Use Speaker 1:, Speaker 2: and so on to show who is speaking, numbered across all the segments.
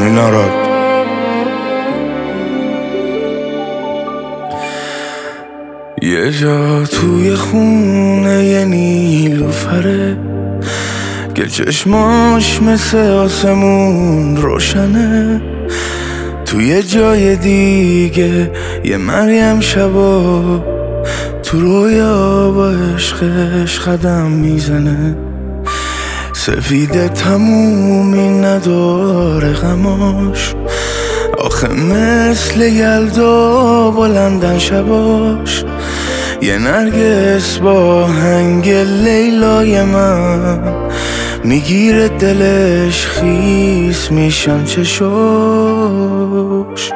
Speaker 1: ناراد. یه جا توی خونه یه نیلوفره که چشماش مثل آسمون روشنه. توی جای دیگه یه مریم شبا تو رویا با عشقش قدم میزنه. سفیده تمومی نداره غماش، آخه مثل یلدا بلندن شباش. یه نرگس با هنگ لیلای من میگیره دلش، خیس میشن چشاش.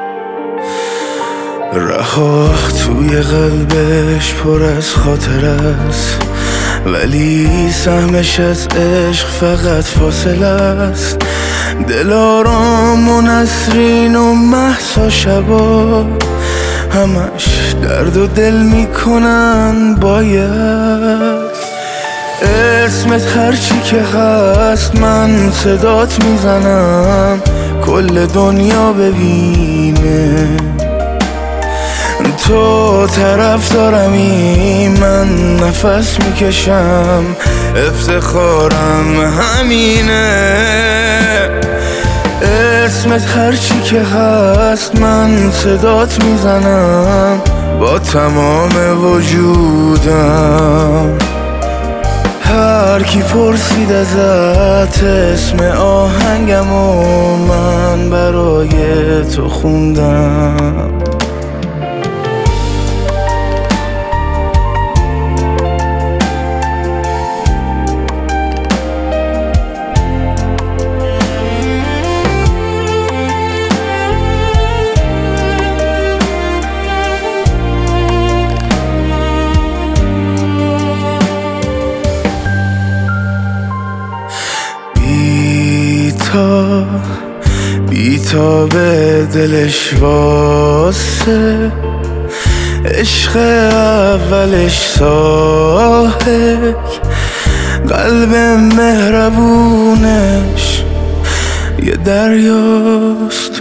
Speaker 1: رها توی قلبش پر از خاطر است، ولی سهمش از عشق فقط فاصله است. دلارام و نسرین و مهسا شبا همش درد و دل میکنن باید. اسمت هرچی که هست من صدات میزنم، کل دنیا ببینه. تو طرف دارمی، من نفس میکشم، افتخارم همینه. اسمت هرچی که هست من صدات میزنم با تمام وجودم. هر کی پرسید ازت اسم آهنگم و من برای تو خوندم. بیتا به دلش واسه عشق اولش ساحل، قلب مهربونش یه دریاست.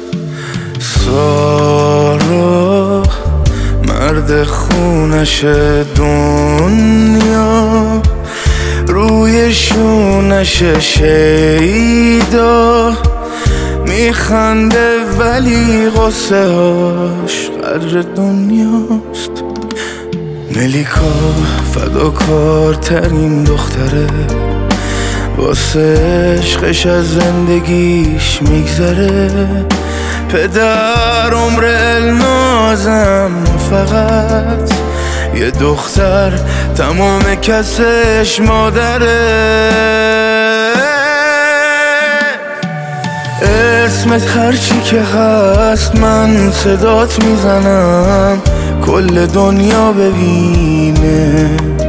Speaker 1: سارا مرد خونش دنیا، روی شونش شیدا میخنده ولی غصه هاش قدر دنیاست. ملیکا فداکارترین دختره، واسه عشقش از زندگیش میگذره. پدر عمر النازم فقط یه دختر، تمام کسش مادره. اسمت هرچی که هست من صدات میزنم، کل دنیا ببینه.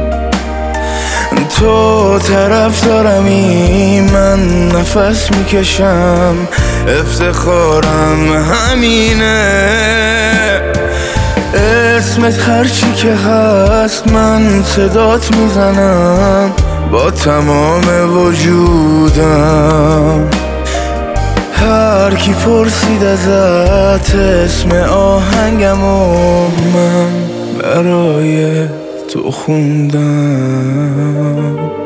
Speaker 1: تو طرف دارمی، من نفس میکشم، افتخارم همینه. اسمت هرچی که هست من صدات میزنم با تمام وجودم. هر کی پرسید ازت اسم آهنگم و من برای تو خوندم.